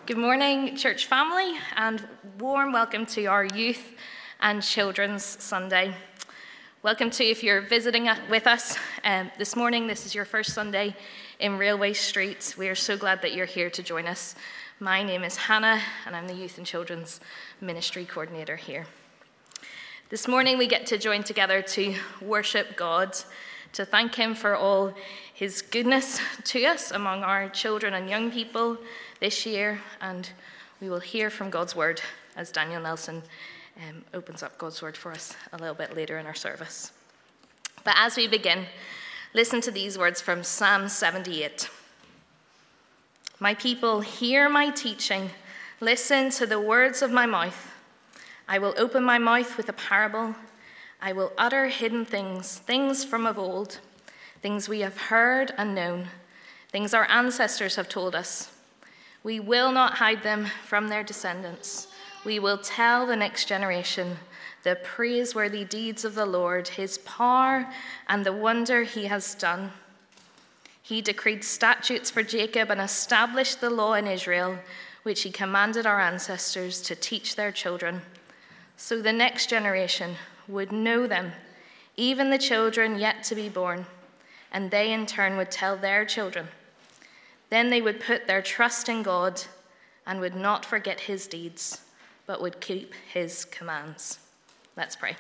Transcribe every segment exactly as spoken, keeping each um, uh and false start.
Good morning, church family, and warm welcome to our Youth and Children's Sunday. Welcome to if you're visiting with us um, this morning. This is your first Sunday in Railway Street. We are so glad that you're here to join us. My name is Hannah, and I'm the Youth and Children's Ministry Coordinator here. This morning we get to join together to worship God, to thank Him for all His goodness to us among our children and young people this year, and we will hear from God's Word as Daniel Nelson um, opens up God's Word for us a little bit later in our service. But as we begin, listen to these words from Psalm seventy-eight. My people, hear my teaching, listen to the words of my mouth. I will open my mouth with a parable. I will utter hidden things, things from of old, things we have heard and known, things our ancestors have told us. We will not hide them from their descendants. We will tell the next generation the praiseworthy deeds of the Lord, His power and the wonder He has done. He decreed statutes for Jacob and established the law in Israel, which He commanded our ancestors to teach their children, so the next generation would know them, even the children yet to be born, and they in turn would tell their children. Then they would put their trust in God and would not forget His deeds, but would keep His commands. Let's pray.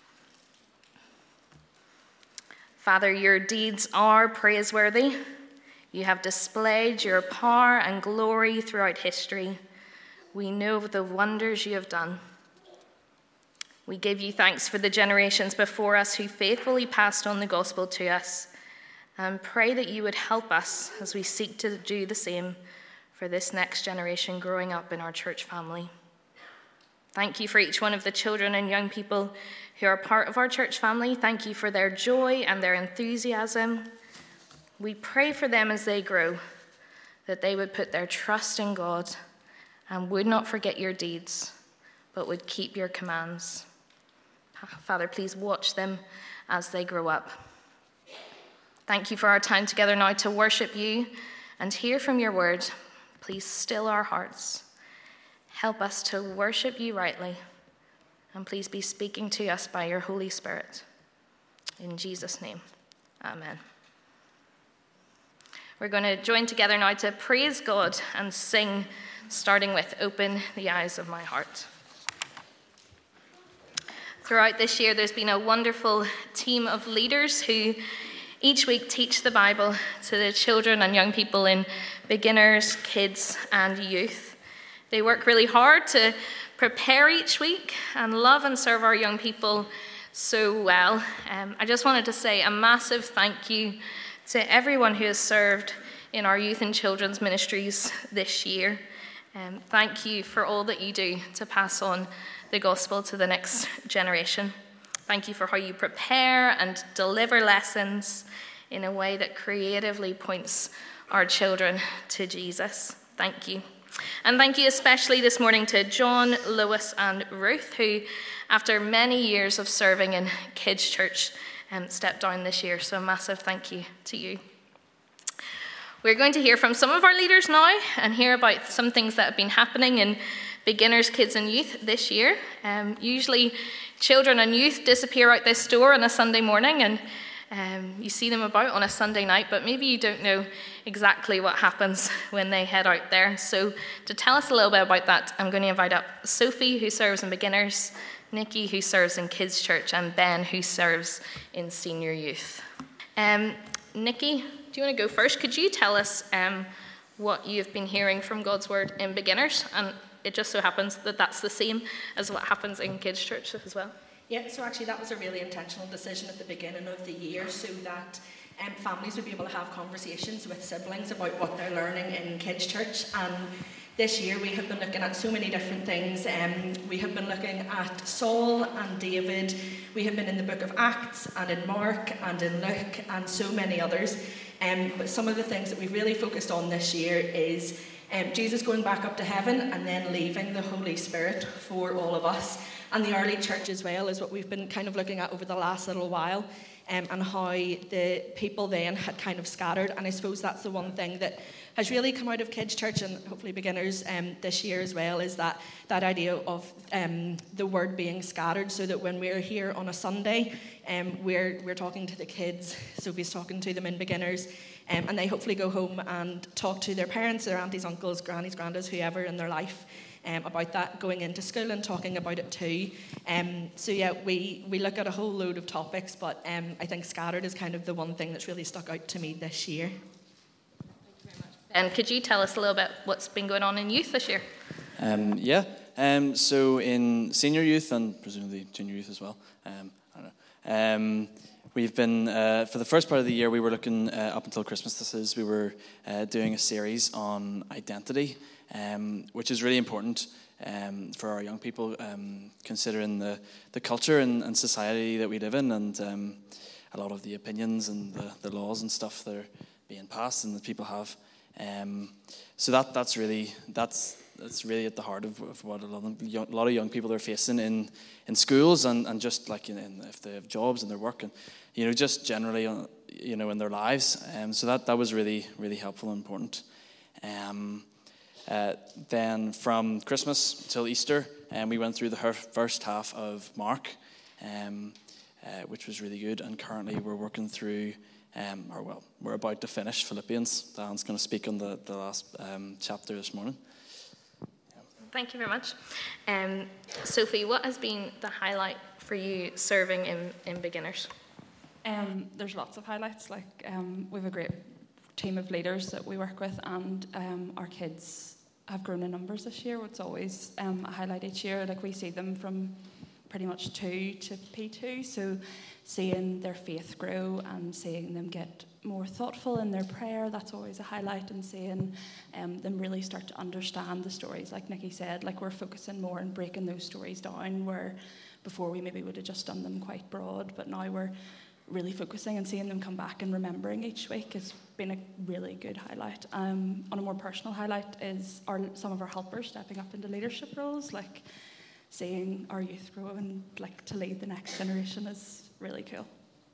Father, your deeds are praiseworthy. You have displayed your power and glory throughout history. We know of the wonders you have done. We give you thanks for the generations before us who faithfully passed on the gospel to us, and pray that you would help us as we seek to do the same for this next generation growing up in our church family. Thank you for each one of the children and young people who are part of our church family. Thank you for their joy and their enthusiasm. We pray for them as they grow, that they would put their trust in God and would not forget your deeds, but would keep your commands. Father, please watch them as they grow up. Thank you for our time together now to worship you and hear from your word. Please still our hearts. Help us to worship you rightly, and please be speaking to us by your Holy Spirit. In Jesus' name, amen. We're going to join together now to praise God and sing, starting with Open the Eyes of My Heart. Throughout this year, there's been a wonderful team of leaders who each week teach the Bible to the children and young people in beginners, kids, and youth. They work really hard to prepare each week and love and serve our young people so well. Um, I just wanted to say a massive thank you to everyone who has served in our youth and children's ministries this year. Um, thank you for all that you do to pass on the gospel to the next generation. Thank you for how you prepare and deliver lessons in a way that creatively points our children to Jesus. Thank you. And thank you especially this morning to John, Lewis, and Ruth, who, after many years of serving in kids' church, um, stepped down this year. So a massive thank you to you. We're going to hear from some of our leaders now and hear about some things that have been happening in beginners, kids, and youth this year. Um, usually, children and youth disappear out this door on a Sunday morning, and um, you see them about on a Sunday night, but maybe you don't know exactly what happens when they head out there. So to tell us a little bit about that, I'm going to invite up Sophie, who serves in beginners, Nikki, who serves in kids' church, and Ben, who serves in senior youth. Um, Nikki, do you want to go first? Could you tell us um, what you've been hearing from God's Word in beginners? And it just so happens that that's the same as what happens in kids' church as well. Yeah, so actually that was a really intentional decision at the beginning of the year so that um, families would be able to have conversations with siblings about what they're learning in kids' church. And this year we have been looking at so many different things. Um, we have been looking at Saul and David. We have been in the book of Acts and in Mark and in Luke and so many others. Um, but some of the things that we've really focused on this year is um, Jesus going back up to heaven and then leaving the Holy Spirit for all of us. And the early church as well is what we've been kind of looking at over the last little while. um, and how the people then had kind of scattered. And I suppose that's the one thing that has really come out of Kids Church, and hopefully beginners um, this year as well, is that that idea of um, the word being scattered, so that when we're here on a Sunday, um, we're we're talking to the kids. Sophie's talking to them in beginners, um, and they hopefully go home and talk to their parents, their aunties, uncles, grannies, grandads, whoever in their life, um, about that, going into school and talking about it too. Um, so yeah, we, we look at a whole load of topics, but um, I think scattered is kind of the one thing that's really stuck out to me this year. And could you tell us a little bit what's been going on in youth this year? Um, yeah, um, so in senior youth and presumably junior youth as well, um, I don't know. Um, we've been, uh, for the first part of the year, we were looking, uh, up until Christmas this is, we were uh, doing a series on identity, um, which is really important um, for our young people, um, considering the, the culture and, and society that we live in, and um, a lot of the opinions and the, the laws and stuff that are being passed and that people have. Um, so that that's really that's that's really at the heart of, of what a lot of young, a lot of young people are facing in, in schools and, and just like in, in, if they have jobs and their work and you know just generally uh, you know in their lives. Um, so that that was really really helpful and important. Um, uh, then from Christmas till Easter, um, we went through the first half of Mark, um, uh, which was really good. And currently we're working through. Um, or well, we're about to finish Philippians. Dan's going to speak on the, the last um, chapter this morning. Yeah. Thank you very much. Um, Sophie, what has been the highlight for you serving in, in beginners? Um, there's lots of highlights. Like um, we have a great team of leaders that we work with, and um, our kids have grown in numbers this year. It's always um, a highlight each year. Like we see them from pretty much two to P two, so seeing their faith grow and seeing them get more thoughtful in their prayer, that's always a highlight, and seeing um, them really start to understand the stories. Like Nikki said, like we're focusing more on breaking those stories down, where before we maybe would have just done them quite broad, but now we're really focusing and seeing them come back and remembering each week has been a really good highlight. Um, on a more personal highlight is our some of our helpers stepping up into leadership roles, like seeing our youth grow and like to lead the next generation is really cool.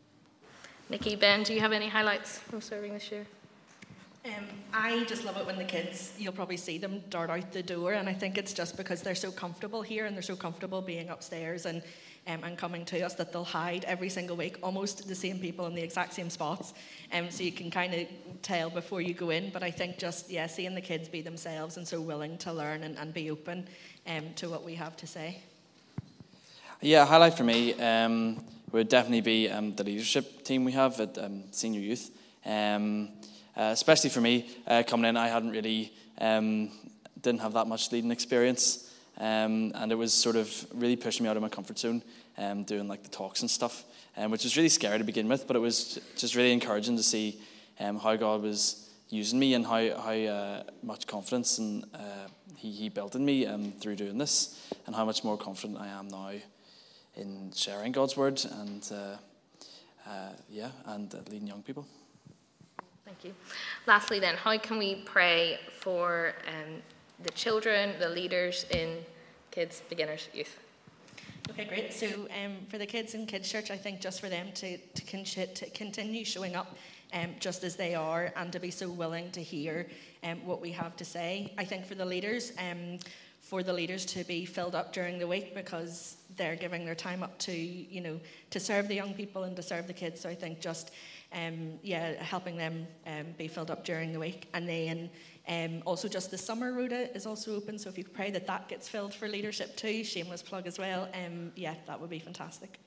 Nikki, Ben, do you have any highlights from serving this year? Um, I just love it when the kids, you'll probably see them dart out the door, and I think it's just because they're so comfortable here and they're so comfortable being upstairs and um, and coming to us that they'll hide every single week, almost the same people in the exact same spots, um, so you can kind of tell before you go in. But I think just, yeah, seeing the kids be themselves and so willing to learn and, and be open um, to what we have to say. Yeah, a highlight for me um, would definitely be um, the leadership team we have at um, Senior Youth. Um, uh, especially for me, uh, coming in, I hadn't really, um, didn't have that much leading experience. Um, and it was sort of really pushing me out of my comfort zone, um, doing like the talks and stuff, um, which was really scary to begin with, but it was just really encouraging to see um, how God was using me and how, how uh, much confidence and uh, he, he built in me um, through doing this, and how much more confident I am now in sharing God's word and uh, uh, yeah, and uh, leading young people. Thank you. Lastly then, how can we pray for um, the children, the leaders in kids, beginners, youth? Okay, great. So um, for the kids in Kids Church, I think just for them to, to, con- to continue showing up um, just as they are, and to be so willing to hear um, what we have to say. I think for the leaders, um, for the leaders to be filled up during the week, because they're giving their time up to, you know, to serve the young people and to serve the kids. So I think just, um, yeah, helping them um, be filled up during the week. And then um, also just the summer rota is also open. So if you could pray that that gets filled for leadership too, shameless plug as well. Um, yeah, that would be fantastic.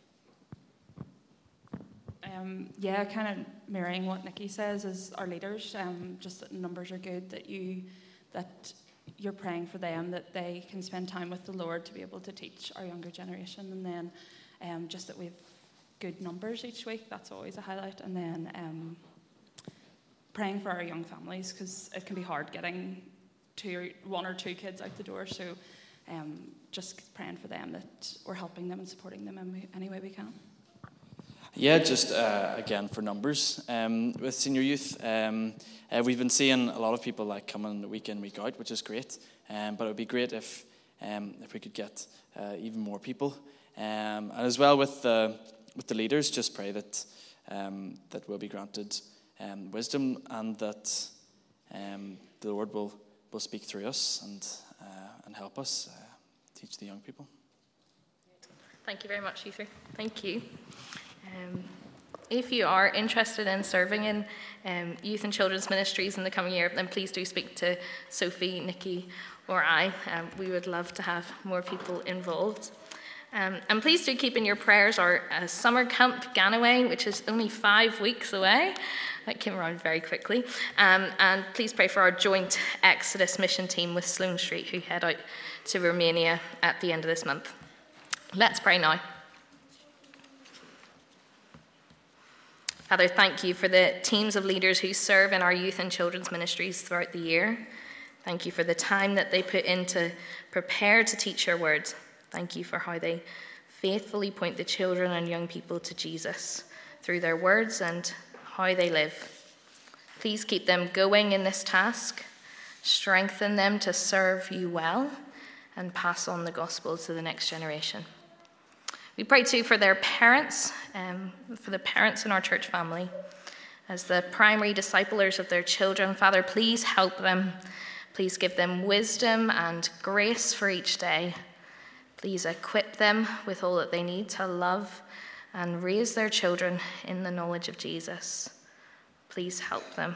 Um, yeah, kind of mirroring what Nikki says is our leaders. Um, just that numbers are good, that you, that you're praying for them, that they can spend time with the Lord to be able to teach our younger generation, and then um, just that we have good numbers each week. That's always a highlight. And then um, praying for our young families, because it can be hard getting two, one or two kids out the door. So um, just praying for them, that we're helping them and supporting them in any way we can. Yeah, just uh, again for numbers um, with senior youth, um, uh, we've been seeing a lot of people like coming week in, week out, which is great. Um, but it would be great if um, if we could get uh, even more people, um, and as well with the with the leaders, just pray that um, that we'll be granted um, wisdom, and that um, the Lord will, will speak through us and, uh, and help us uh, teach the young people. Thank you very much, Ether. Thank you. Um, if you are interested in serving in um, youth and children's ministries in the coming year, then please do speak to Sophie, Nikki, or I. Um, we would love to have more people involved. Um, and please do keep in your prayers our uh, summer camp Ganaway, which is only five weeks away. That came around very quickly. Um, and please pray for our joint Exodus mission team with Sloane Street, who head out to Romania at the end of this month. Let's pray now. Father, thank you for the teams of leaders who serve in our youth and children's ministries throughout the year. Thank you for the time that they put in to prepare to teach your word. Thank you for how they faithfully point the children and young people to Jesus through their words and how they live. Please keep them going in this task. Strengthen them to serve you well and pass on the gospel to the next generation. We pray too for their parents, um, for the parents in our church family. As the primary disciplers of their children, Father, please help them. Please give them wisdom and grace for each day. Please equip them with all that they need to love and raise their children in the knowledge of Jesus. Please help them.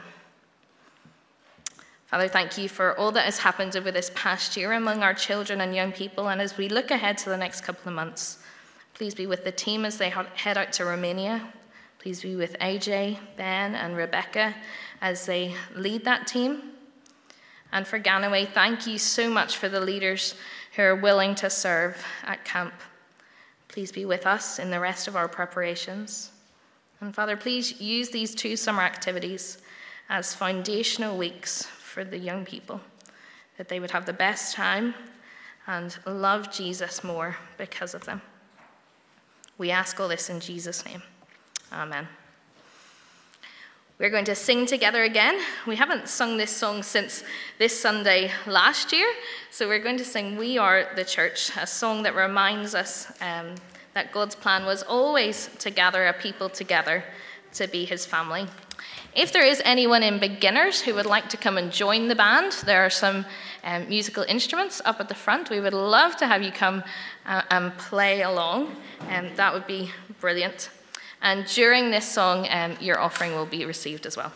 Father, thank you for all that has happened over this past year among our children and young people. And as we look ahead to the next couple of months, please be with the team as they head out to Romania. Please be with A J, Ben, and Rebecca as they lead that team. And for Ganaway, thank you so much for the leaders who are willing to serve at camp. Please be with us in the rest of our preparations. And Father, please use these two summer activities as foundational weeks for the young people, that they would have the best time and love Jesus more because of them. We ask all this in Jesus' name. Amen. We're going to sing together again. We haven't sung this song since this Sunday last year, so we're going to sing We Are the Church, a song that reminds us um, that God's plan was always to gather a people together to be his family. If there is anyone in beginners who would like to come and join the band, there are some um, musical instruments up at the front. We would love to have you come uh, and play along, and um, that would be brilliant. And during this song, um, your offering will be received as well.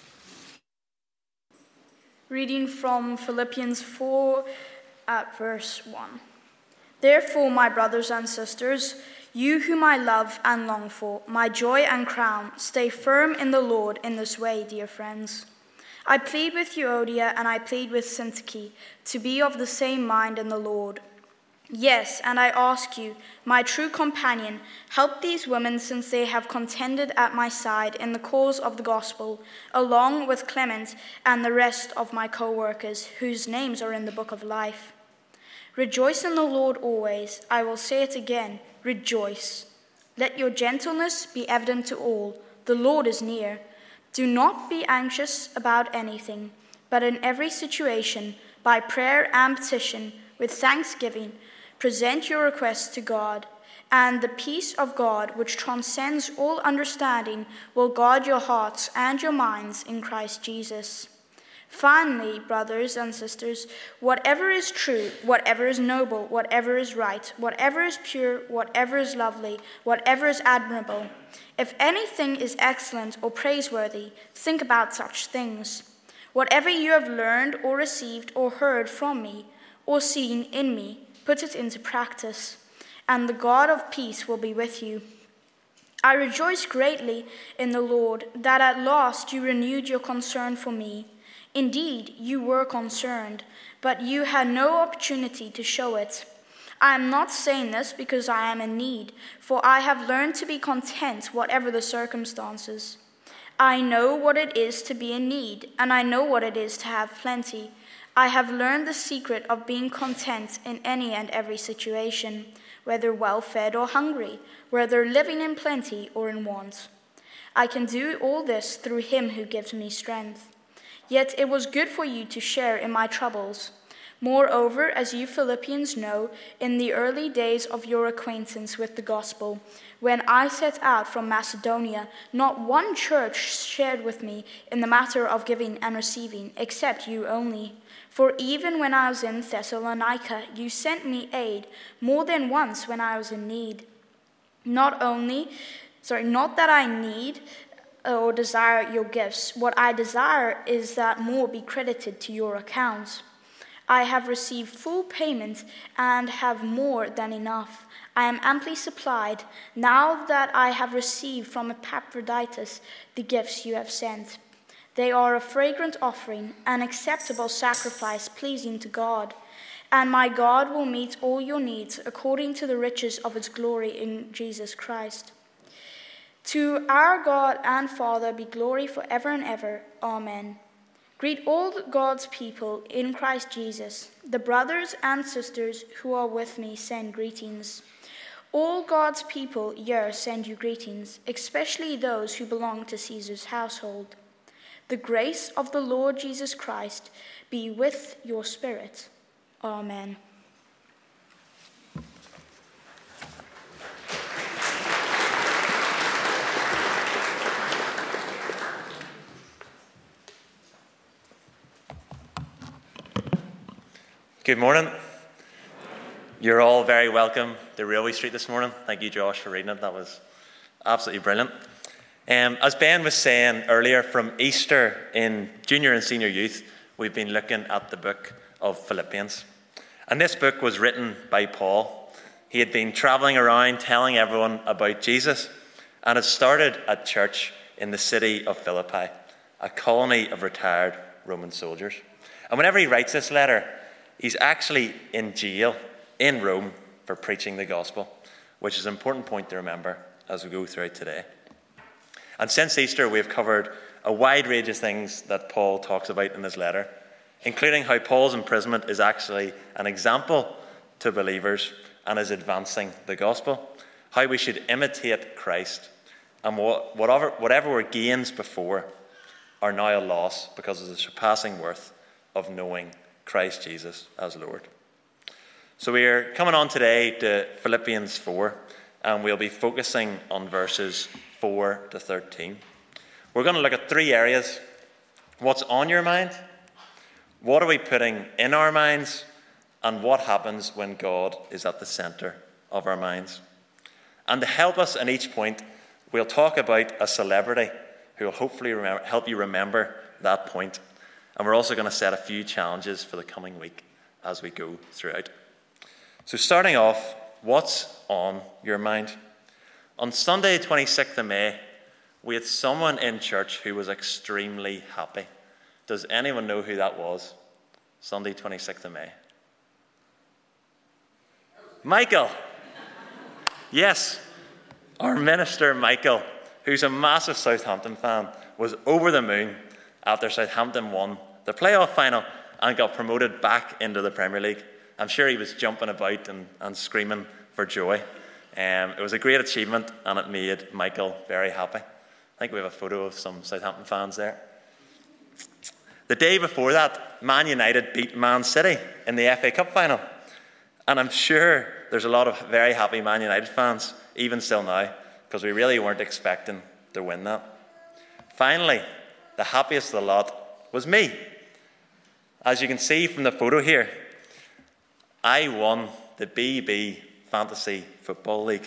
Reading from Philippians four at verse one. Therefore, my brothers and sisters, you whom I love and long for, my joy and crown, stay firm in the Lord in this way, dear friends. I plead with Euodia and I plead with Syntyche to be of the same mind in the Lord. Yes, and I ask you, my true companion, help these women since they have contended at my side in the cause of the gospel, along with Clement and the rest of my co-workers, whose names are in the book of life. Rejoice in the Lord always. I will say it again, rejoice. Let your gentleness be evident to all. The Lord is near. Do not be anxious about anything, but in every situation, by prayer and petition, with thanksgiving, present your requests to God, and the peace of God, which transcends all understanding, will guard your hearts and your minds in Christ Jesus. Finally, brothers and sisters, whatever is true, whatever is noble, whatever is right, whatever is pure, whatever is lovely, whatever is admirable, if anything is excellent or praiseworthy, think about such things. Whatever you have learned or received or heard from me or seen in me, put it into practice, and the God of peace will be with you. I rejoice greatly in the Lord that at last you renewed your concern for me. Indeed, you were concerned, but you had no opportunity to show it. I am not saying this because I am in need, for I have learned to be content whatever the circumstances. I know what it is to be in need, and I know what it is to have plenty. I have learned the secret of being content in any and every situation, whether well-fed or hungry, whether living in plenty or in want. I can do all this through him who gives me strength. Yet it was good for you to share in my troubles. Moreover, as you Philippians know, in the early days of your acquaintance with the gospel, when I set out from Macedonia, not one church shared with me in the matter of giving and receiving, except you only. For even when I was in Thessalonica, you sent me aid more than once when I was in need. Not only, sorry, not that I need or desire your gifts. What I desire is that more be credited to your account. I have received full payment and have more than enough. I am amply supplied, now that I have received from Epaphroditus the gifts you have sent. They are a fragrant offering, an acceptable sacrifice pleasing to God. And my God will meet all your needs according to the riches of his glory in Jesus Christ. To our God and Father be glory forever and ever. Amen. Greet all God's people in Christ Jesus. The brothers and sisters who are with me send greetings. All God's people here send you greetings, especially those who belong to Caesar's household. The grace of the Lord Jesus Christ be with your spirit. Amen. Good morning. You're all very welcome to Railway Street this morning. Thank you, Josh, for reading it. That was absolutely brilliant. Um, as Ben was saying earlier, from Easter in junior and senior youth, we've been looking at the book of Philippians. And this book was written by Paul. He had been travelling around telling everyone about Jesus, and had started a church in the city of Philippi, a colony of retired Roman soldiers. And whenever he writes this letter, he's actually in jail in Rome for preaching the gospel, which is an important point to remember as we go through it today. And since Easter, we've covered a wide range of things that Paul talks about in his letter, including how Paul's imprisonment is actually an example to believers and is advancing the gospel, how we should imitate Christ, and what, whatever, whatever were gains before are now a loss because of the surpassing worth of knowing Christ Jesus as Lord. So we are coming on today to Philippians four, and we'll be focusing on verses four to thirteen. We're going to look at three areas. What's on your mind? What are we putting in our minds? And what happens when God is at the centre of our minds? And to help us in each point, we'll talk about a celebrity who will hopefully remember, help you remember that point. And we're also going to set a few challenges for the coming week as we go throughout. So starting off, what's on your mind? On Sunday, twenty-sixth of May, we had someone in church who was extremely happy. Does anyone know who that was? Sunday, twenty-sixth of May. Michael. Yes, our minister, Michael, who's a massive Southampton fan, was over the moon after Southampton won the playoff final and got promoted back into the Premier League. I'm sure he was jumping about and, and screaming for joy. Um, it was a great achievement, and it made Michael very happy. I think we have a photo of some Southampton fans there. The day before that, Man United beat Man City in the F A Cup final. And I'm sure there's a lot of very happy Man United fans, even still now, because we really weren't expecting to win that. Finally, the happiest of the lot was me. As you can see from the photo here, I won the B B Fantasy Football League.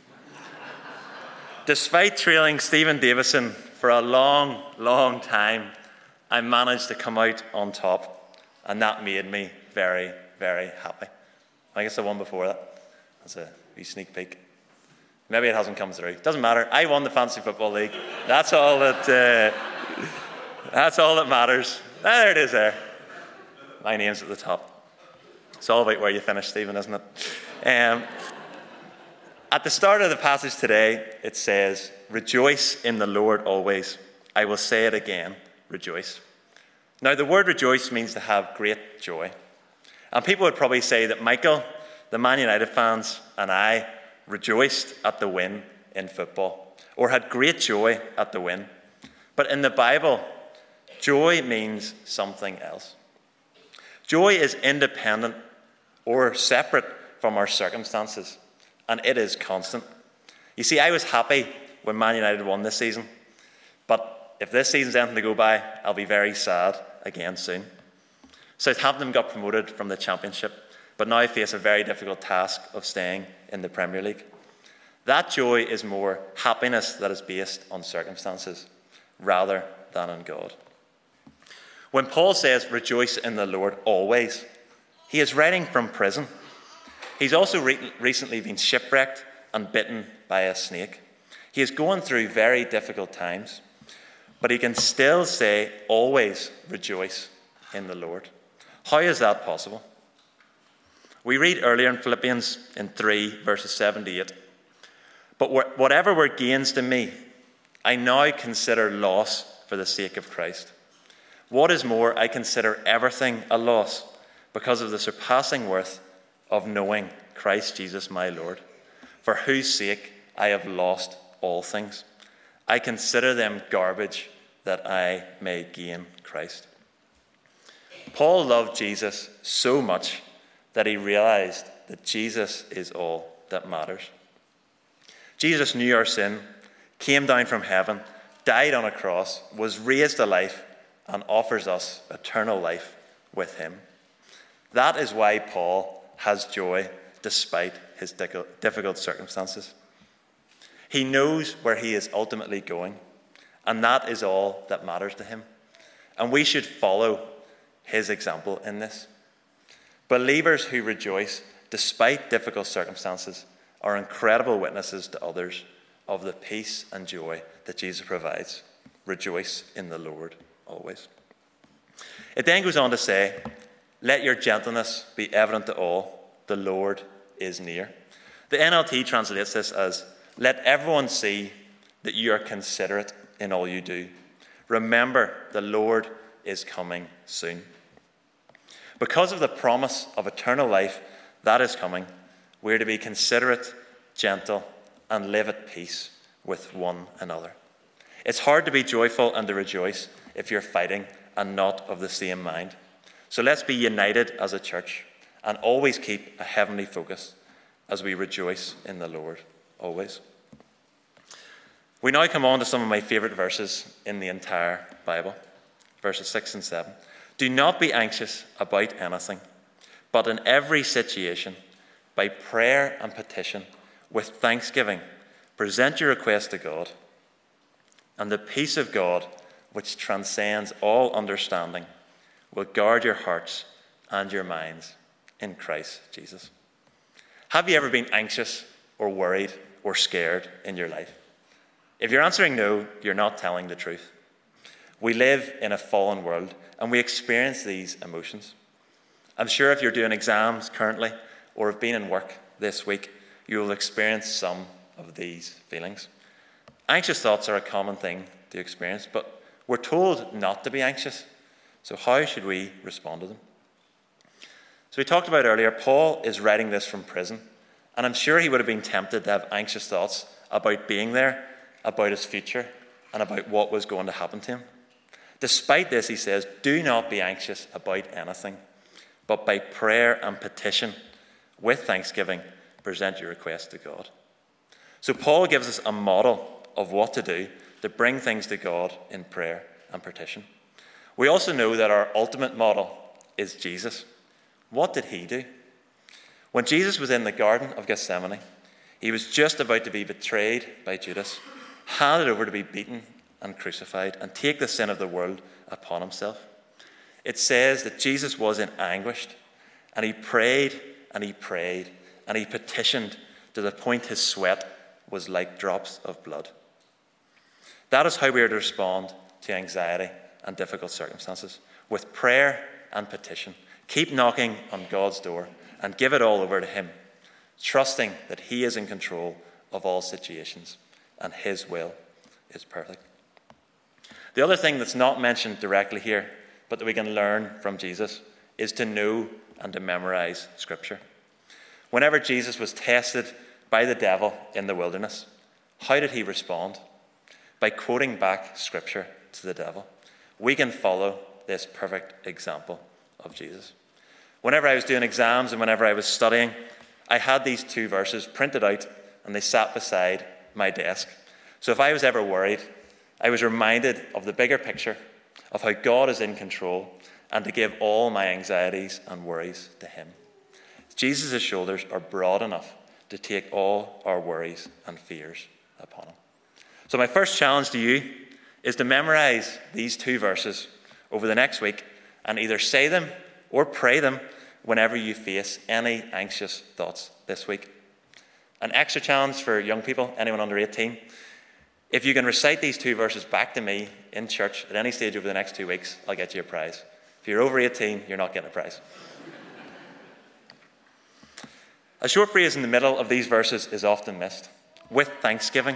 Despite trailing Stephen Davison for a long, long time, I managed to come out on top, and that made me very, very happy. I guess the one before that. That's a wee sneak peek. Maybe it hasn't come through. Doesn't matter. I won the Fantasy Football League. That's all that. Uh, that's all that matters. There it is. There. My name's at the top. It's all about where you finish, Stephen, isn't it? Um, at the start of the passage today, it says, "Rejoice in the Lord always. I will say it again, rejoice." Now, the word rejoice means to have great joy. And people would probably say that Michael, the Man United fans, and I rejoiced at the win in football, or had great joy at the win. But in the Bible, joy means something else. Joy is independent or separate from our circumstances, and it is constant. You see, I was happy when Man United won this season, but if this season's anything to go by, I'll be very sad again soon. Southampton got promoted from the Championship, but now face a very difficult task of staying in the Premier League. That joy is more happiness that is based on circumstances rather than on God. When Paul says, rejoice in the Lord always, he is writing from prison. He's also re- recently been shipwrecked and bitten by a snake. He is going through very difficult times, but he can still say, always rejoice in the Lord. How is that possible? We read earlier in Philippians in three, verses seven to eight, but whatever were gains to me, I now consider loss for the sake of Christ. What is more, I consider everything a loss because of the surpassing worth of knowing Christ Jesus my Lord, for whose sake I have lost all things. I consider them garbage that I may gain Christ. Paul loved Jesus so much that he realized that Jesus is all that matters. Jesus knew our sin, came down from heaven, died on a cross, was raised to life, and offers us eternal life with him. That is why Paul has joy despite his difficult circumstances. He knows where he is ultimately going, and that is all that matters to him. And we should follow his example in this. Believers who rejoice despite difficult circumstances are incredible witnesses to others of the peace and joy that Jesus provides. Rejoice in the Lord always. It then goes on to say, let your gentleness be evident to all, the Lord is near. The N L T translates this as, let everyone see that you are considerate in all you do. Remember, the Lord is coming soon. Because of the promise of eternal life that is coming, we're to be considerate, gentle, and live at peace with one another. It's hard to be joyful and to rejoice if you're fighting and not of the same mind. So let's be united as a church and always keep a heavenly focus as we rejoice in the Lord always. We now come on to some of my favourite verses in the entire Bible, verses six and seven. Do not be anxious about anything, but in every situation, by prayer and petition, with thanksgiving, present your request to God, and the peace of God, which transcends all understanding, will guard your hearts and your minds in Christ Jesus. Have you ever been anxious or worried or scared in your life? If you're answering no, you're not telling the truth. We live in a fallen world and we experience these emotions. I'm sure if you're doing exams currently or have been in work this week, you will experience some of these feelings. Anxious thoughts are a common thing to experience, but we're told not to be anxious. So how should we respond to them? So we talked about earlier, Paul is writing this from prison, and I'm sure he would have been tempted to have anxious thoughts about being there, about his future, and about what was going to happen to him. Despite this, he says, do not be anxious about anything, but by prayer and petition, with thanksgiving, present your request to God. So Paul gives us a model of what to do to bring things to God in prayer and petition. We also know that our ultimate model is Jesus. What did he do? When Jesus was in the Garden of Gethsemane, he was just about to be betrayed by Judas, handed over to be beaten and crucified, and take the sin of the world upon himself. It says that Jesus was in anguish, and he prayed and he prayed, and he petitioned to the point his sweat was like drops of blood. That is how we are to respond to anxiety and difficult circumstances, with prayer and petition. Keep knocking on God's door and give it all over to him, trusting that he is in control of all situations and his will is perfect. The other thing that's not mentioned directly here, but that we can learn from Jesus, is to know and to memorize Scripture. Whenever Jesus was tested by the devil in the wilderness, how did he respond? By quoting back Scripture to the devil. We can follow this perfect example of Jesus. Whenever I was doing exams and whenever I was studying, I had these two verses printed out and they sat beside my desk. So if I was ever worried, I was reminded of the bigger picture of how God is in control and to give all my anxieties and worries to him. Jesus' shoulders are broad enough to take all our worries and fears upon him. So my first challenge to you is to memorize these two verses over the next week and either say them or pray them whenever you face any anxious thoughts this week. An extra challenge for young people, anyone under eighteen. If you can recite these two verses back to me in church at any stage over the next two weeks, I'll get you a prize. If you're over eighteen, you're not getting a prize. A short phrase in the middle of these verses is often missed. With thanksgiving.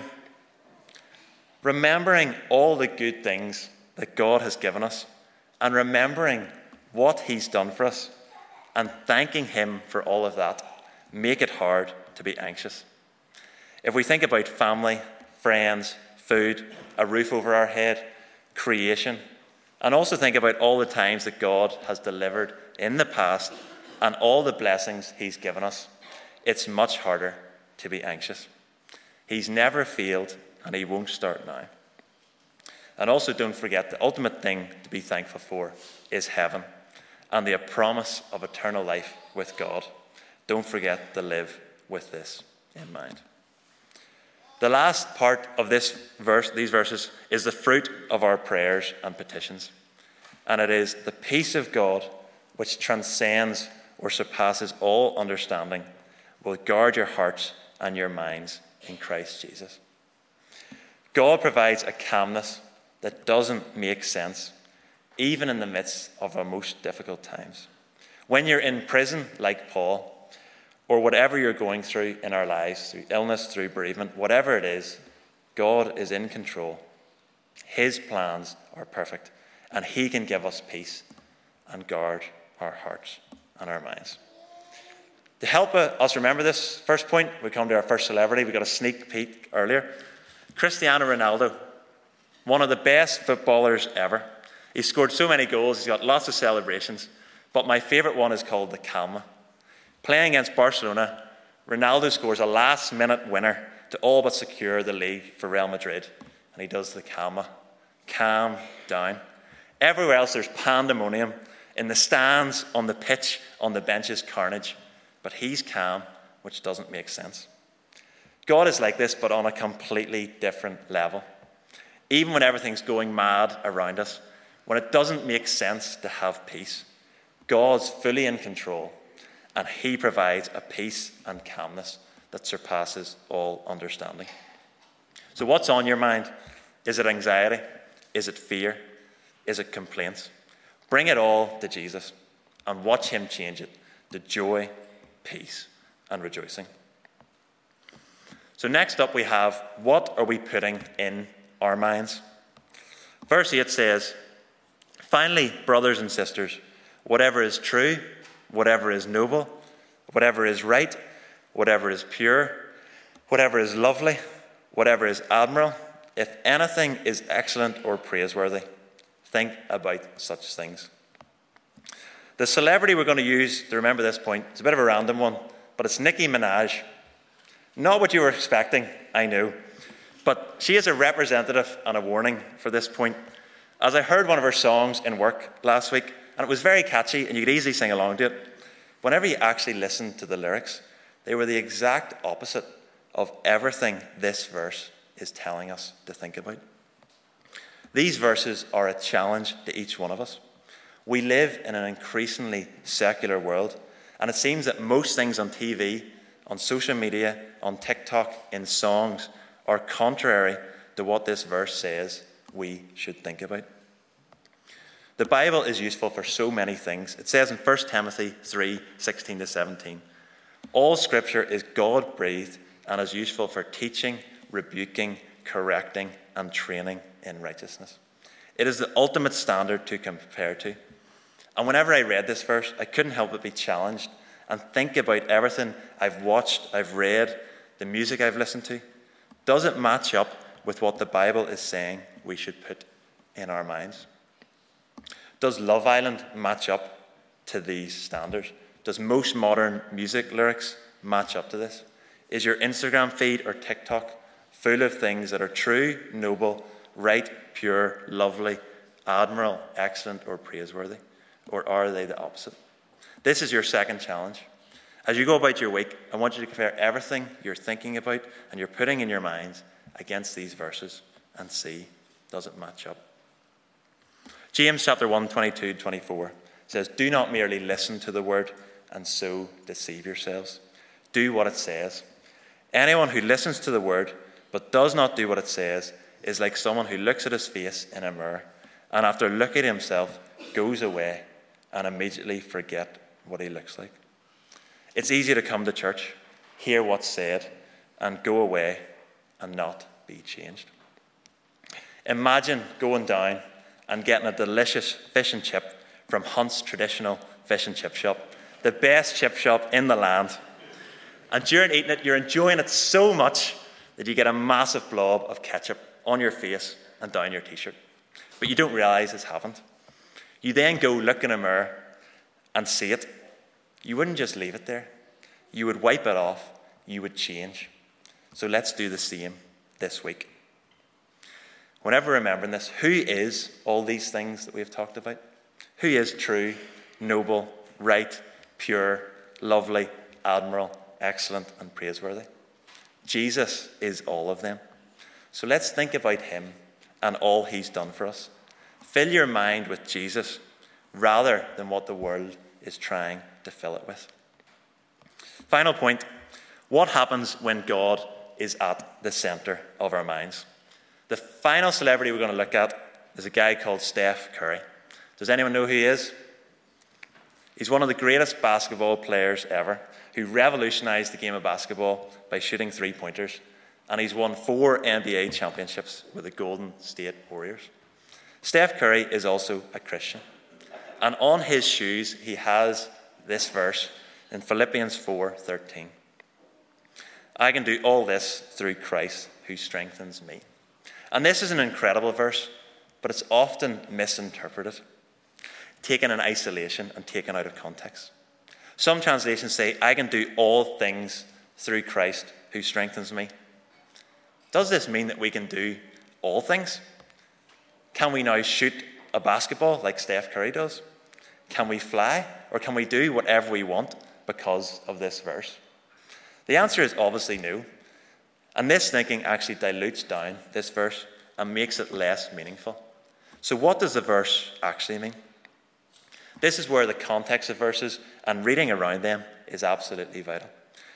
Remembering all the good things that God has given us and remembering what he's done for us and thanking him for all of that make it hard to be anxious. If we think about family, friends, food, a roof over our head, creation, and also think about all the times that God has delivered in the past and all the blessings he's given us, it's much harder to be anxious. He's never failed and he won't start now. And also don't forget the ultimate thing to be thankful for is heaven and the promise of eternal life with God. Don't forget to live with this in mind. The last part of this verse, these verses, is the fruit of our prayers and petitions. And it is the peace of God, which transcends or surpasses all understanding, will guard your hearts and your minds in Christ Jesus. God provides a calmness that doesn't make sense, even in the midst of our most difficult times. When you're in prison, like Paul, or whatever you're going through in our lives, through illness, through bereavement, whatever it is, God is in control. His plans are perfect, and he can give us peace and guard our hearts and our minds. To help us remember this first point, we come to our first celebrity. We got a sneak peek earlier. Cristiano Ronaldo, one of the best footballers ever. He scored so many goals, he's got lots of celebrations, but my favourite one is called the Calma. Playing against Barcelona, Ronaldo scores a last-minute winner to all but secure the league for Real Madrid, and he does the Calma. Calm down. Everywhere else there's pandemonium. In the stands, on the pitch, on the benches, carnage. But he's calm, which doesn't make sense. God is like this, but on a completely different level. Even when everything's going mad around us, when it doesn't make sense to have peace, God's fully in control, and he provides a peace and calmness that surpasses all understanding. So what's on your mind? Is it anxiety? Is it fear? Is it complaints? Bring it all to Jesus and watch him change it to joy, peace, and rejoicing. So next up we have, what are we putting in our minds? Verse eight says, finally, brothers and sisters, whatever is true, whatever is noble, whatever is right, whatever is pure, whatever is lovely, whatever is admirable, if anything is excellent or praiseworthy, think about such things. The celebrity we're going to use to remember this point is a bit of a random one, but it's Nicki Minaj. Not what you were expecting, I know, but she is a representative and a warning for this point. As I heard one of her songs in work last week, and it was very catchy, and you could easily sing along to it, whenever you actually listened to the lyrics, they were the exact opposite of everything this verse is telling us to think about. These verses are a challenge to each one of us. We live in an increasingly secular world, and it seems that most things on T V, on social media, on TikTok, in songs, are contrary to what this verse says we should think about. The Bible is useful for so many things. It says in First Timothy three, sixteen to seventeen, all scripture is God-breathed and is useful for teaching, rebuking, correcting, and training in righteousness. It is the ultimate standard to compare to. And whenever I read this verse, I couldn't help but be challenged and think about everything I've watched, I've read, the music I've listened to. Does it match up with what the Bible is saying we should put in our minds? Does Love Island match up to these standards? Does most modern music lyrics match up to this? Is your Instagram feed or TikTok full of things that are true, noble, right, pure, lovely, admirable, excellent, or praiseworthy? Or are they the opposite? This is your second challenge. As you go about your week, I want you to compare everything you're thinking about and you're putting in your minds against these verses and see, does it match up? James chapter one, twenty-two to twenty-four says, do not merely listen to the word and so deceive yourselves. Do what it says. Anyone who listens to the word but does not do what it says is like someone who looks at his face in a mirror and after looking at himself goes away and immediately forget what he looks like. It's easy to come to church, hear what's said, and go away and not be changed. Imagine going down and getting a delicious fish and chip from Hunt's traditional fish and chip shop, the best chip shop in the land. And during eating it, you're enjoying it so much that you get a massive blob of ketchup on your face and down your t-shirt. But you don't realise it's happened. You then go look in a mirror and see it. You wouldn't just leave it there. You would wipe it off. You would change. So let's do the same this week. Whenever remembering this, who is all these things that we have talked about? Who is true, noble, right, pure, lovely, admirable, excellent, and praiseworthy? Jesus is all of them. So let's think about him and all he's done for us. Fill your mind with Jesus rather than what the world is trying to fill it with. Final point, what happens when God is at the center of our minds? The final celebrity we're going to look at is a guy called Steph Curry. Does anyone know who he is? He's one of the greatest basketball players ever, who revolutionized the game of basketball by shooting three-pointers, and he's won four N B A championships with the Golden State Warriors. Steph Curry is also a Christian, and on his shoes he has this verse in Philippians four thirteen. I can do all this through Christ who strengthens me. And this is an incredible verse, but it's often misinterpreted, taken in isolation and taken out of context. Some translations say, I can do all things through Christ who strengthens me. Does this mean that we can do all things? Can we now shoot a basketball like Steph Curry does? Can we fly? Or can we do whatever we want because of this verse? The answer is obviously no. And this thinking actually dilutes down this verse and makes it less meaningful. So what does the verse actually mean? This is where the context of verses and reading around them is absolutely vital.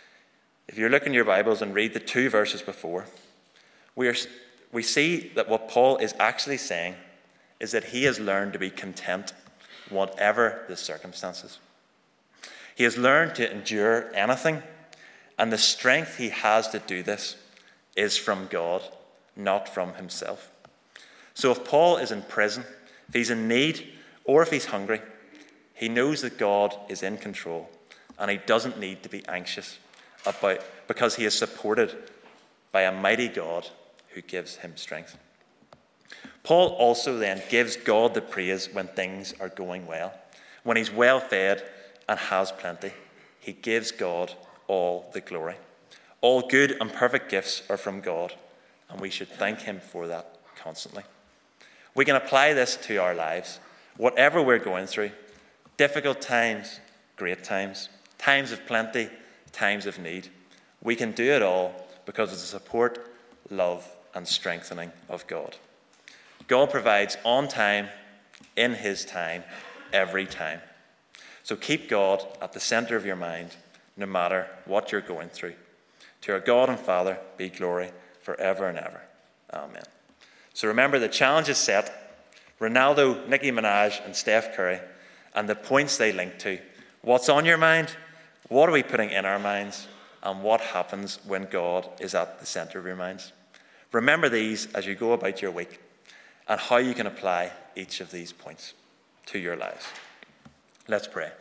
If you look in your Bibles and read the two verses before, we, are, we see that what Paul is actually saying is that he has learned to be content whatever the circumstances. He has learned to endure anything, and the strength he has to do this is from God, not from himself. So if Paul is in prison, if he's in need, or if he's hungry, he knows that God is in control, and he doesn't need to be anxious about because he is supported by a mighty God who gives him strength. Paul also then gives God the praise when things are going well. When he's well fed and has plenty, he gives God all the glory. All good and perfect gifts are from God, and we should thank him for that constantly. We can apply this to our lives. Whatever we're going through, difficult times, great times, times of plenty, times of need, we can do it all because of the support, love, and strengthening of God. God provides on time, in his time, every time. So keep God at the center of your mind, no matter what you're going through. To our God and Father be glory forever and ever. Amen. So remember, the challenge is set. Ronaldo, Nicki Minaj, and Steph Curry, and the points they link to. What's on your mind? What are we putting in our minds? And what happens when God is at the center of your minds? Remember these as you go about your week and how you can apply each of these points to your lives. Let's pray.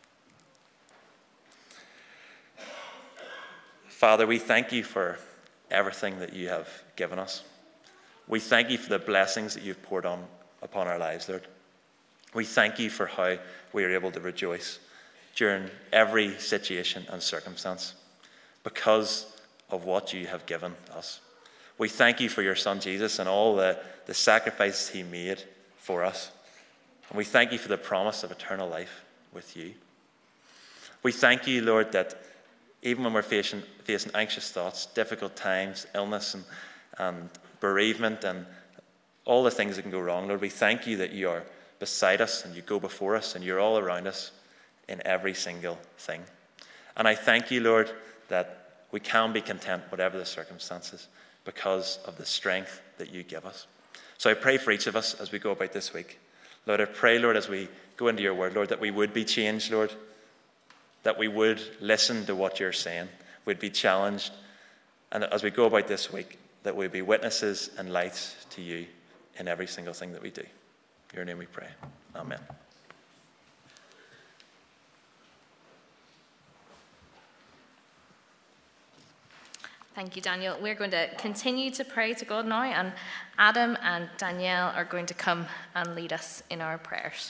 Father, we thank you for everything that you have given us. We thank you for the blessings that you've poured on upon our lives, Lord. We thank you for how we are able to rejoice during every situation and circumstance because of what you have given us. We thank you for your Son Jesus and all the, the sacrifices he made for us. And we thank you for the promise of eternal life with you. We thank you, Lord, that even when we're facing, facing anxious thoughts, difficult times, illness and, and bereavement and all the things that can go wrong, Lord, we thank you that you are beside us and you go before us and you're all around us in every single thing. And I thank you, Lord, that we can be content whatever the circumstances because of the strength that you give us. So I pray for each of us as we go about this week. Lord, I pray, Lord, as we go into your word, Lord, that we would be changed, Lord, that we would listen to what you're saying, we'd be challenged, and that as we go about this week, that we'd be witnesses and lights to you in every single thing that we do. In your name we pray. Amen. Thank you, Daniel. We're going to continue to pray to God now, and Adam and Danielle are going to come and lead us in our prayers.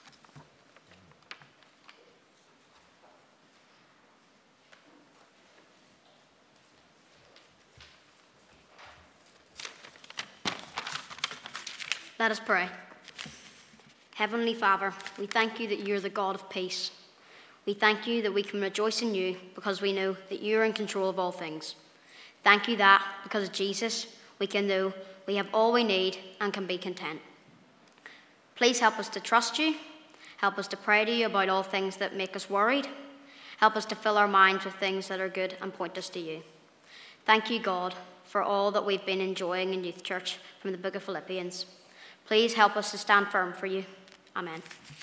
Let us pray. Heavenly Father, we thank you that you're the God of peace. We thank you that we can rejoice in you because we know that you're in control of all things. Thank you that, because of Jesus, we can know we have all we need and can be content. Please help us to trust you. Help us to pray to you about all things that make us worried. Help us to fill our minds with things that are good and point us to you. Thank you, God, for all that we've been enjoying in Youth Church from the book of Philippians. Please help us to stand firm for you. Amen.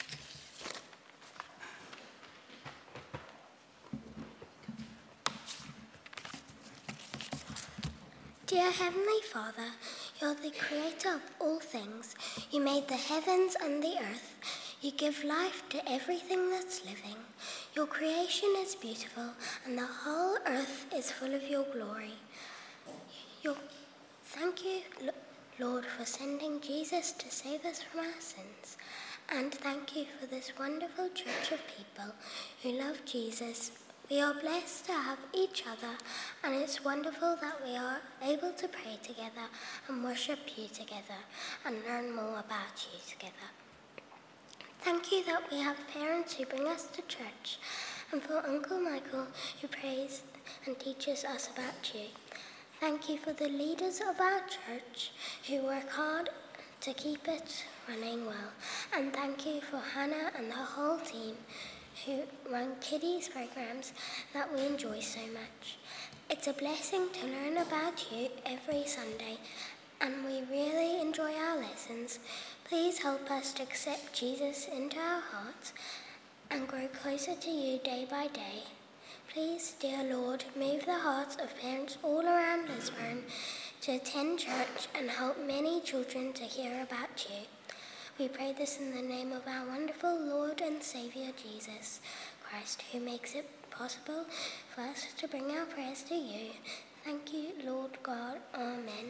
Dear Heavenly Father, you're the creator of all things. You made the heavens and the earth. You give life to everything that's living. Your creation is beautiful, and the whole earth is full of your glory. Your, thank you, Lord, for sending Jesus to save us from our sins. And thank you for this wonderful church of people who love Jesus. We are blessed to have each other, and it's wonderful that we are able to pray together and worship you together and learn more about you together. Thank you that we have parents who bring us to church, and for Uncle Michael who prays and teaches us about you. Thank you for the leaders of our church who work hard to keep it running well. And thank you for Hannah and her whole team who run kiddies programs that we enjoy so much. It's a blessing to learn about you every Sunday, and we really enjoy our lessons. Please help us to accept Jesus into our hearts and grow closer to you day by day. Please, dear Lord, move the hearts of parents all around Lisburn to attend church and help many children to hear about you. We pray this in the name of our wonderful Lord and Saviour Jesus Christ, who makes it possible for us to bring our prayers to you. Thank you, Lord God. Amen.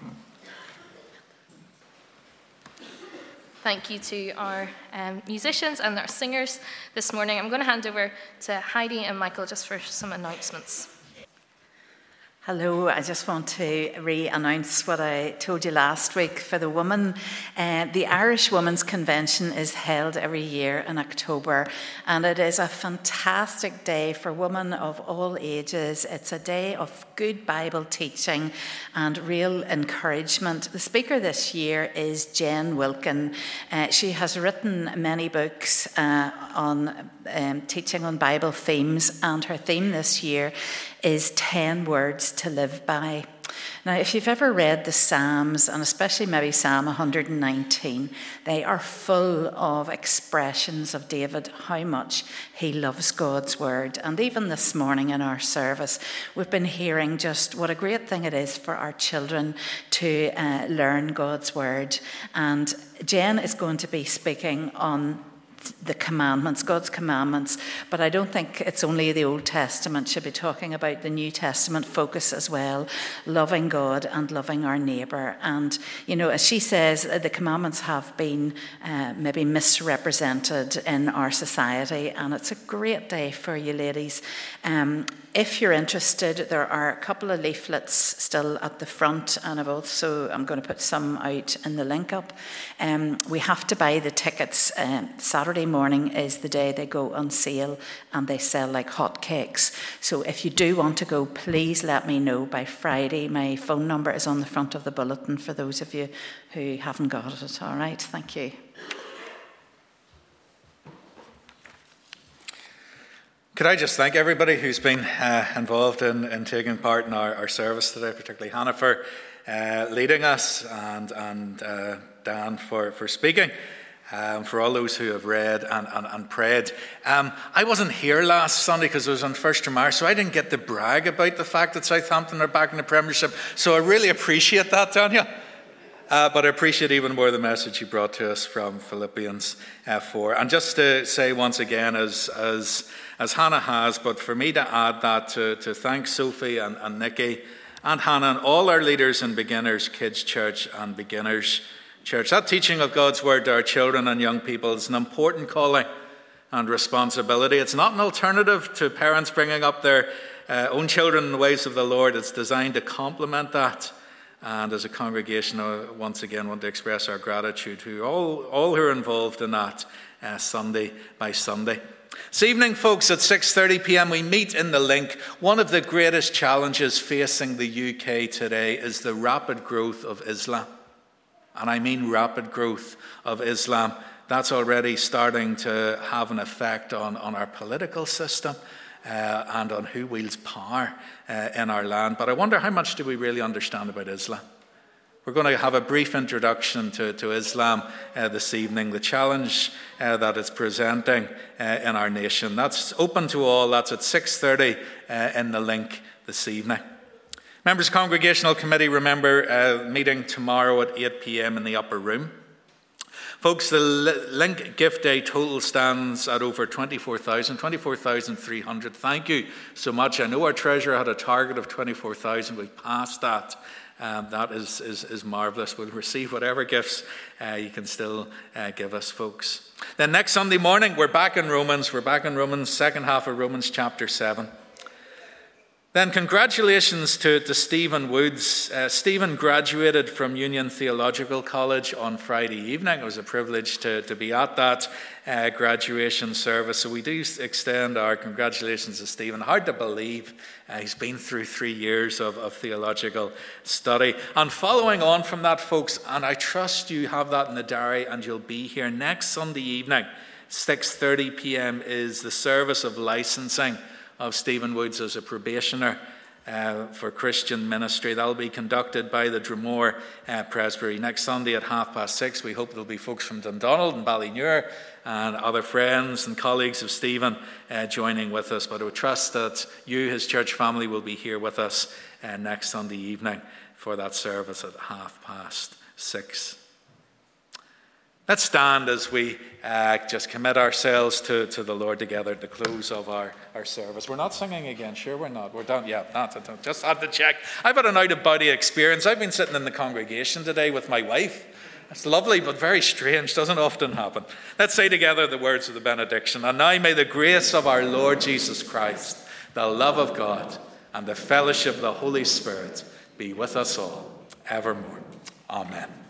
Thank you to our um, musicians and our singers this morning. I'm going to hand over to Heidi and Michael just for some announcements. Hello, I just want to re-announce what I told you last week for the women. Uh, the Irish Women's Convention is held every year in October, and it is a fantastic day for women of all ages. It's a day of good Bible teaching and real encouragement. The speaker this year is Jen Wilkin. Uh, she has written many books uh, on um, teaching on Bible themes, and her theme this year is ten words to live by. Now, if you've ever read the Psalms, and especially maybe Psalm one hundred nineteen, they are full of expressions of David, how much he loves God's word. And even this morning in our service, we've been hearing just what a great thing it is for our children to uh, learn God's word. And Jen is going to be speaking on the commandments, God's commandments. But I don't think it's only the Old Testament. Should be talking about the New Testament focus as well, loving God and loving our neighbour. And, you know, as she says, the commandments have been uh, maybe misrepresented in our society, and it's a great day for you ladies. Um, If you're interested, there are a couple of leaflets still at the front, and I've also, I'm going to put some out in the link up. Um, we have to buy the tickets. Um, Saturday morning is the day they go on sale, and they sell like hotcakes. So if you do want to go, please let me know by Friday. My phone number is on the front of the bulletin for those of you who haven't got it. All right, thank you. Could I just thank everybody who's been uh, involved in, in taking part in our, our service today, particularly Hannah for uh, leading us, and, and uh, Dan for, for speaking, um, for all those who have read and, and, and prayed. Um, I wasn't here last Sunday because it was on First of March, so I didn't get to brag about the fact that Southampton are back in the Premiership. So I really appreciate that, Daniel. Uh, but I appreciate even more the message you brought to us from Philippians uh, four. And just to say once again, as as as Hannah has, but for me to add that, to, to thank Sophie and, and Nikki and Hannah and all our leaders in Beginners Kids Church and Beginners Church. That teaching of God's Word to our children and young people is an important calling and responsibility. It's not an alternative to parents bringing up their uh, own children in the ways of the Lord. It's designed to complement that. And as a congregation, I once again want to express our gratitude to all, all who are involved in that uh, Sunday by Sunday. This evening, folks, at six thirty p.m, we meet in the link. One of the greatest challenges facing the U K today is the rapid growth of Islam. And I mean rapid growth of Islam. That's already starting to have an effect on, on our political system. Uh, and on who wields power uh, in our land. But I wonder, how much do we really understand about Islam? We're going to have a brief introduction to, to Islam uh, this evening, the challenge uh, that it's presenting uh, in our nation. That's open to all. That's at six thirty uh, in the link this evening. Members of the Congregational Committee, remember, uh, meeting tomorrow at eight p.m. in the upper room. Folks, the Link Gift Day total stands at over twenty-four thousand, twenty-four thousand three hundred. Thank you so much. I know our treasurer had a target of twenty-four thousand. We've passed that. Um, that is, is, is marvellous. We'll receive whatever gifts uh, you can still uh, give us, folks. Then next Sunday morning, we're back in Romans. We're back in Romans, second half of Romans chapter seven. Then congratulations to, to Stephen Woods. Uh, Stephen graduated from Union Theological College on Friday evening. It was a privilege to, to be at that uh, graduation service. So we do extend our congratulations to Stephen. Hard to believe uh, he's been through three years of, of theological study. And following on from that, folks, and I trust you have that in the diary and you'll be here next Sunday evening, six thirty p.m. is the service of licensing of Stephen Woods as a probationer uh, for Christian ministry. That'll be conducted by the Dromore uh, Presbytery next Sunday at half past six. We hope there'll be folks from Dundonald and Ballynewer and other friends and colleagues of Stephen uh, joining with us. But I would trust that you, his church family, will be here with us uh, next Sunday evening for that service at half past six. Let's stand as we uh, just commit ourselves to, to the Lord together at the close of our, our service. We're not singing again, sure we're not. We're done, yeah, not, just had to check. I've had an out-of-body experience. I've been sitting in the congregation today with my wife. It's lovely, but very strange. Doesn't often happen. Let's say together the words of the benediction. And now may the grace of our Lord Jesus Christ, the love of God, and the fellowship of the Holy Spirit be with us all evermore. Amen.